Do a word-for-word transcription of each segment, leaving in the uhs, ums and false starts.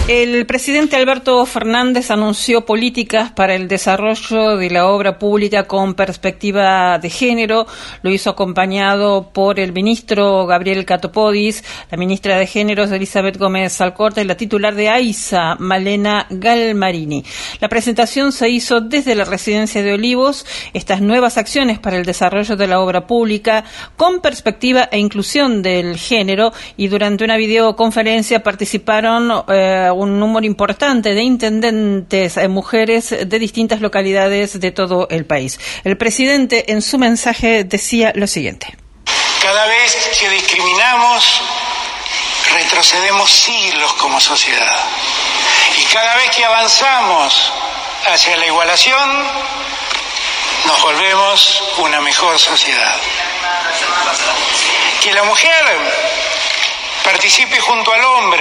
El presidente Alberto Fernández anunció políticas para el desarrollo de la obra pública con perspectiva de género. Lo hizo acompañado por el ministro Gabriel Catopodis, la ministra de Géneros Elizabeth Gómez Alcorta y la titular de AISA, Malena Galmarini. La presentación se hizo desde la residencia de Olivos. Estas nuevas acciones para el desarrollo de la obra pública con perspectiva e inclusión del género, y durante una videoconferencia participaron eh, un número importante de intendentes, eh, mujeres de distintas localidades de todo el país. El presidente en su mensaje decía lo siguiente: cada vez que discriminamos, retrocedemos siglos como sociedad. Y cada vez que avanzamos hacia la igualación, nos volvemos una mejor sociedad. Que la mujer participe junto al hombre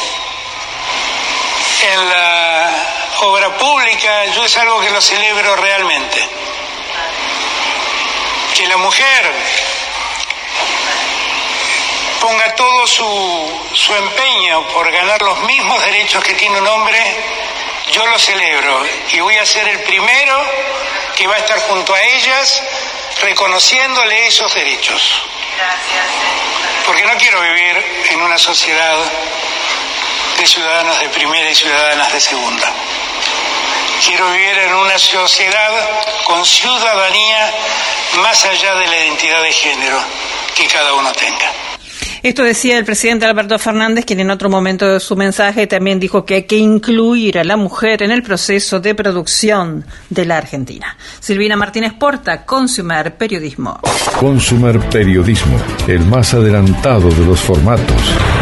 en la obra pública, yo es algo que lo celebro realmente. Que la mujer ponga todo su, su empeño por ganar los mismos derechos que tiene un hombre, yo lo celebro y voy a ser el primero que va a estar junto a ellas reconociéndole esos derechos. Porque no quiero vivir en una sociedad de ciudadanos de primera y ciudadanas de segunda. Quiero vivir en una sociedad con ciudadanía más allá de la identidad de género que cada uno tenga. Esto decía el presidente Alberto Fernández, quien en otro momento de su mensaje también dijo que hay que incluir a la mujer en el proceso de producción de la Argentina. Silvina Martínez Porta, Consumer Periodismo. Consumer Periodismo, el más adelantado de los formatos.